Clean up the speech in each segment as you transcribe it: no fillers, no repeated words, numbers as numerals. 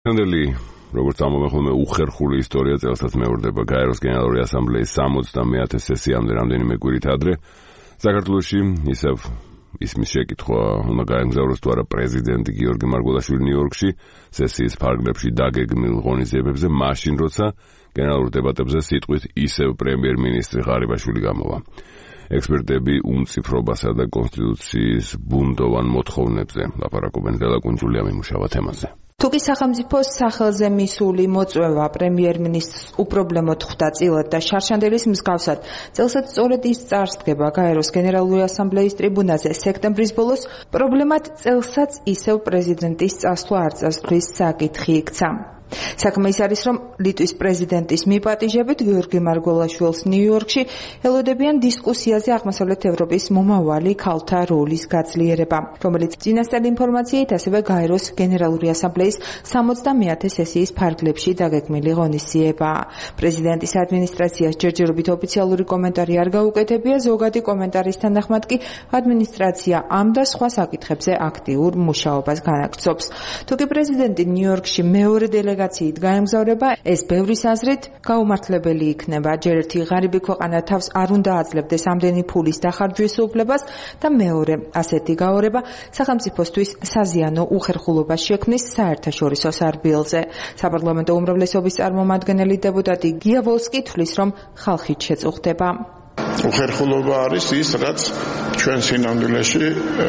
Andeli, როგორც ამომეხმე უხერხული ისტორია წელსაც მეორდება გაეროს გენერალური ასამბლეის 70-ე სესიამდე რამდენიმე კვირით ადრე. საქართველოში ისევ ისმის შეკითხვა უნდა გაემგზავროს თუ არა პრეზიდენტი გიორგი მარგველაშვილი ნიუ-იორკში სესიის ფარგლებში დაგეგმილ ღონისძიებებზე, მაშინ როცა გენერალურ დებატებზე სიტყვით ისევ პრემიერ-მინისტრი ღარიბაშვილი გამოვა. ექსპერტები უმციფრობასა და კონსტიტუციის ბუნდოვან მოთხოვნებზე ლაპარაკობენ დელაკუნჯულია მიმუშავა თემაზე. თუკი სახელმწიფოს სახელზე მისული მოწვევა პრემიერ-მინისტრს უპრობლემოდ ხვდა წილად და შარშანდელის მსგავსად, წელსაც სწორედ ის წარსდგება გაეროს გენერალური ასამბლეის ტრიბუნაზე სექტემბრის ბოლოს, პრობლემად წელსაც ისევ პრეზიდენტის წასვლა არ წასვლის საკითხი იქცა. საქმე ის არის, რომ ლიტვის პრეზიდენტის მიპატიჟებით გიორგი მარგველაშვილს ნიუ-იორკში ელოდებიან დისკუსიაზე აღმოსავლეთ ევროპის მომავალი ქალთა როლის გაძლიერება, რომელიც წინასწარი ინფორმაციით ასევე გაეროს გენერალური ასამბლეის 70-ე სესიის ფარგლებში დაგეგმილი ღონისძიებაა. პრეზიდენტის ადმინისტრაციას ჯერჯერობით ოფიციალური კომენტარი არ გაუკეთებია, ზოგადი კომენტარის თანახმად კი ადმინისტრაცია ამ და სხვა საკითხებზე აქტიურ მუშაობას განაგრძობს. თუკი პრეზიდენტი ნიუ-იორკში მეორე დელეგაციით გაემგზავრება, ეს ბევრის აზრით გაუმართლებელი იქნება. ჯერ ერთი ღარიბი ქვეყანა თავს არ უნდა აძლევდეს ამდენი ფულის დახარჯვის უფლებას და მეორე ასეთი გაორება სახელმწიფოსთვის საზიანო უხერხულობას შექმნის საერთაშორისო სარბიელზე. საპარლამენტო უმრავლესობის წარმომადგენელი დეპუტატი გია ვოლსკი თვლის, რომ ხალხით შეწუხდება. უხერხულობა არის ის, რაც ჩვენ სინამდვილეში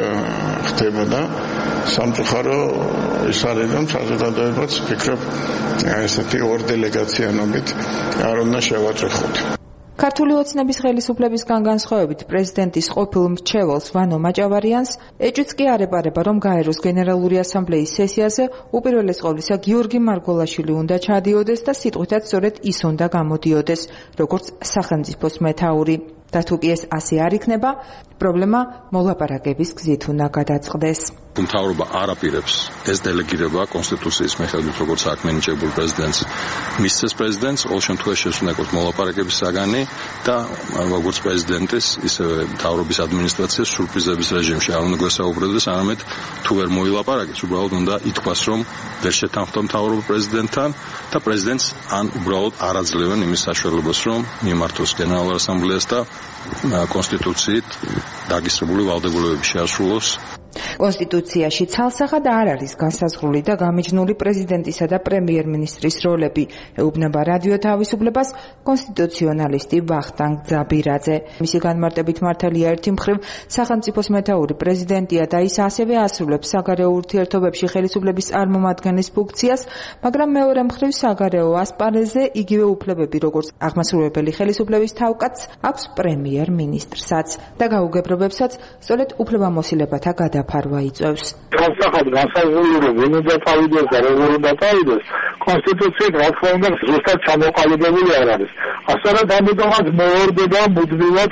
ხდება და სამწუხარო ის არის, რომ საზოგადოებაც ფიქრობ ესეთი ორ დელეგაციანობით არ უნდა შევაწეხოთ. ქართული ოცნების ხელისუფლებისგან განსხვავებით პრეზიდენტის ყოფილ მრჩეველს ვანო მაჭავარიანს ეჭვიც კი არ ეპარება, რომ გაეროს გენერალური ასამბლეის სესიაზე უპირველეს ყოვლისა გიორგი მარგველაშვილი უნდა ჩადიოდეს და სიტყვითაც სწორედ ის უნდა გამოდიოდეს, როგორც სახელმწიფოს მეთაური. და თუ კი ეს ასე არ იქნება, პრობლემა მოლაპარაკების გზით უნდა გადაწყდეს. მთავრობა არ აპირებს ეს დელეგირება კონსტიტუციის მიხედვით, როგორც აქ მინიჭებულ პრეზიდენტს მისცეს პრეზიდენტს, ყოველ შემთხვევაში ეს უნდა იყოს მოლაპარაკების საგანი და როგორც პრეზიდენტის, ისევე მთავრობის ადმინისტრაციას სურპრიზების რეჟიმში არ უნდა გვესაუბრებდეს, არამედ თუ ვერ მოილაპარაკეს, უბრალოდ უნდა ითქვას, რომ ვერ შეთანხმდა მთავრობა პრეზიდენტთან და პრეზიდენტს ან უბრალოდ არ აძლევენ იმის საშუალებას, რომ მიმართოს გენერალურ ასამბლეას და კონსტიტუციით დაგისრებული ვალდებულებები შეასრულოს. კონსტიტუციაში ცალსახად არ არის განსაზღვრული და გამიჯნული პრეზიდენტისა და პრემიერ-მინისტრის როლები, ეუბნება რადიო თავისუფლებას კონსტიტუციონალისტი ვახტანგ ძაბირაძე. მისი განმარტებით მართალია ერთი მხრივ სახელმწიფოს მეთაური პრეზიდენტია და ის ასევე ასრულებს საგარეო ურთიერთობებში ხელისუფლების წარმომადგენლის ფუნქციას, მაგრამ მეორე მხრივ საგარეო ასპარეზზე იგივე უფლებები, როგორც აღმასრულებელი ხელისუფლების თავკაცს, აქვს პრემიერ-მინისტრსაც და გაუგებრობებსაც სწორედ უფლებამოსილებათა გადაფარვა იწევს. Განსახად განსაზღვრული ვინ უნდა წავიდეს და როგორ უნდა წავიდეს, კონსტიტუციით რა თქმა უნდა ზუსტად ჩამოყალიბებული არ არის. ასწორად ამიტომაც მეორდება მუდმივად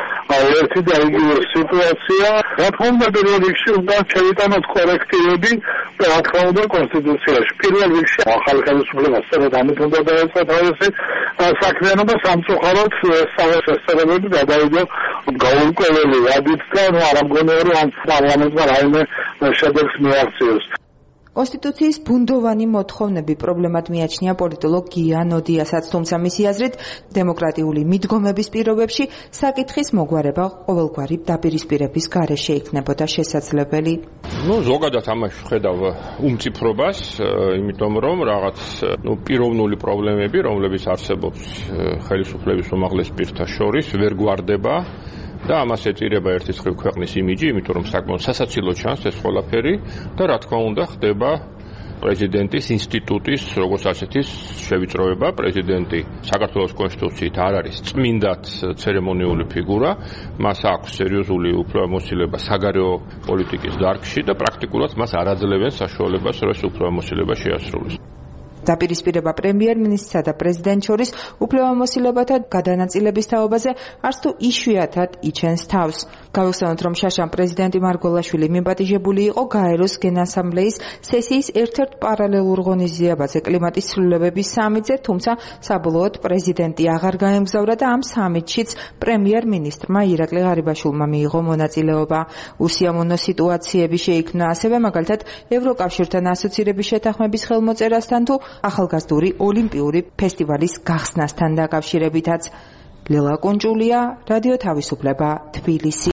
ერთი და იგივე სიტუაცია. რა თქმა უნდა პირველ რიგში უნდა შევიტანოთ კორექტივები, რა თქმა უნდა კონსტიტუციაში. პირველ რიგში ახალი ხელისუფლება სწორედ ამით უნდა დაეწყო თავისი საქმიანობა, სამწუხაროდ შესაძლებელი გადავიდა გაურკვეველი ვადით და არ ამგონია, რომ ამ პარლამენტმა რაიმე შედეგს მიაღწიოს. კონსტიტუციის ბუნდოვანი მოთხოვნები პრობლემად მიაჩნია პოლიტოლოგ გია ნოდიასაც, თუმცა მისი აზრით დემოკრატიული მიდგომების პირობებში საკითხის მოგვარება ყოველგვარი დაპირისპირების გარეშე იქნებოდა შესაძლებელი. ზოგადად ამაში ხედავ უმციფრობას, იმიტომ რომ რაღაც პიროვნული პრობლემები, რომლებიც არსებობს ხელისუფლების უმაღლეს პირთა შორის, ვერ გვარდება. და ამას ეწირება ერთის მხრივ ქვეყნის იმიჯი, იმიტომ რომ საკმაოდ სასაცილო ჩანს ეს ყველაფერი და რა თქმა უნდა ხდება პრეზიდენტის ინსტიტუტის როგორც ასეთის შევიწროება. პრეზიდენტი საქართველოს კონსტიტუციით არ არის წმინდად ცერემონიული ფიგურა, მას აქვს სერიოზული უფლებამოსილება საგარეო პოლიტიკის დარგში და პრაქტიკულად მას არ აძლევენ საშუალებას, რომ ეს უფლებამოსილება შეასრულოს. დაპირისპირება პრემიერ-მინისტრსა და პრეზიდენტს შორის უფლებამოსილებათა გადანაწილების თაობაზე არც თუ იშვიათად იჩენს თავს. გავიხსენოთ, რომ შაშამ პრეზიდენტი მარგველაშვილი მიბატიჟებული იყო გაეროს გენასამბლეის სესიის ერთ-ერთ პარალელურ ღონისძიებაზე კლიმატის ცვლილებების სამიტზე, თუმცა საბოლოოდ პრეზიდენტი აღარ გაემგზავრა და ამ სამიტშიც პრემიერ-მინისტრმა ირაკლი ღარიბაშვილმა მიიღო მონაწილეობა. უსიამოვნო სიტუაციები შეიქმნა ასევე მაგალითად ევროკავშირთან ასოცირების შეთანხმების ხელმოწერასთან თუ ახალგაზრდული ოლიმპიური ფესტივალის გახსნასთან დაკავშირებითაც. ლელა კუნჭულია, რადიო თავისუფლება, თბილისი.